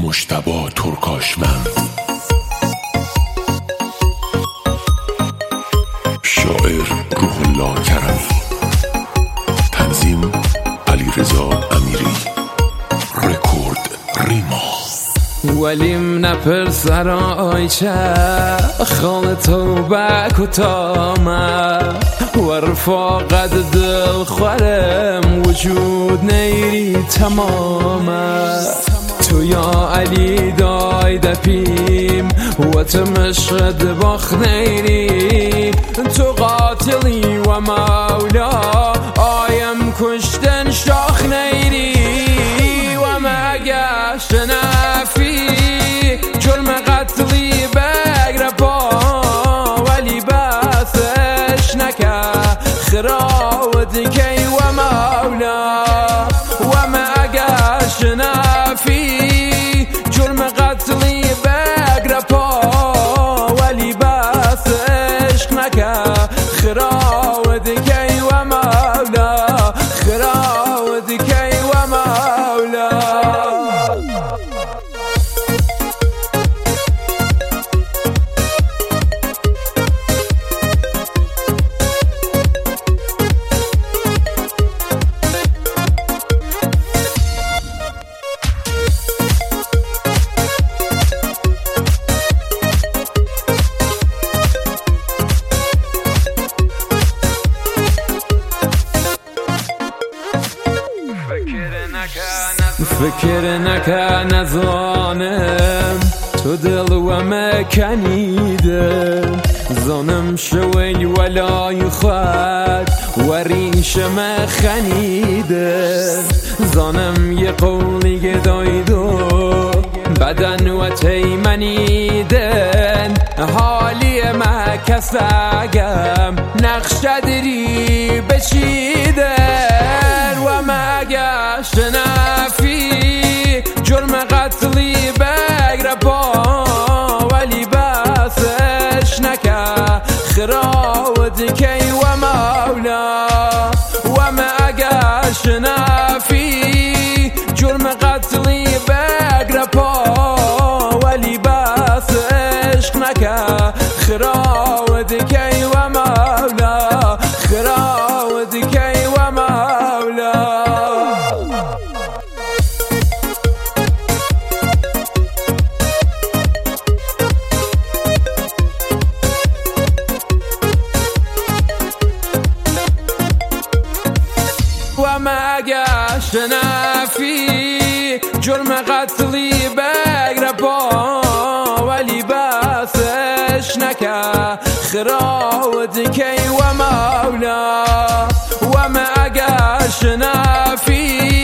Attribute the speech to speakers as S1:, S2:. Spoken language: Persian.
S1: مجتبی ترکاشمند، شاعر روح الله کرمی، تنظیم علیرضا امیری، رکورد ریما.
S2: ولیم نپرسرای چه خال توبه کتامه و رفاقت دل خورم وجود نیری تمامه. تو یا علی دای دپیم و تمشد باخ نیری، تو قاتلی و مولا آیم کشتن شاخ نیری. و مگشت نفی جرم قتلی بگر پا ولی بسش نکه خراود کی و مولا. و مگشت نفی جرم قتلی بگر پا ولی بسش نکه خراود کی و مولا، خراود کی و مولا. فکر نکن نزانم تو دل و مکنیده، زانم شوی ولای خود و ریشم خنیده. زانم یه قولی دایدو بدن و تیمنیدن، حالی مکسگم نقش دری بچیدن. و مگشت نفی جرم قتلی بگر پا ولی بسش نکه خراود کی و مولا. و مگشت نفی جرم قتلی بگر پا ولی بسش نکه خراود کی و مولا، خراود کی و مولا. و مگشت نفی جرم قتلی بگر پا ولی بسش نکه خراود کی و مولا. و مگشت نفی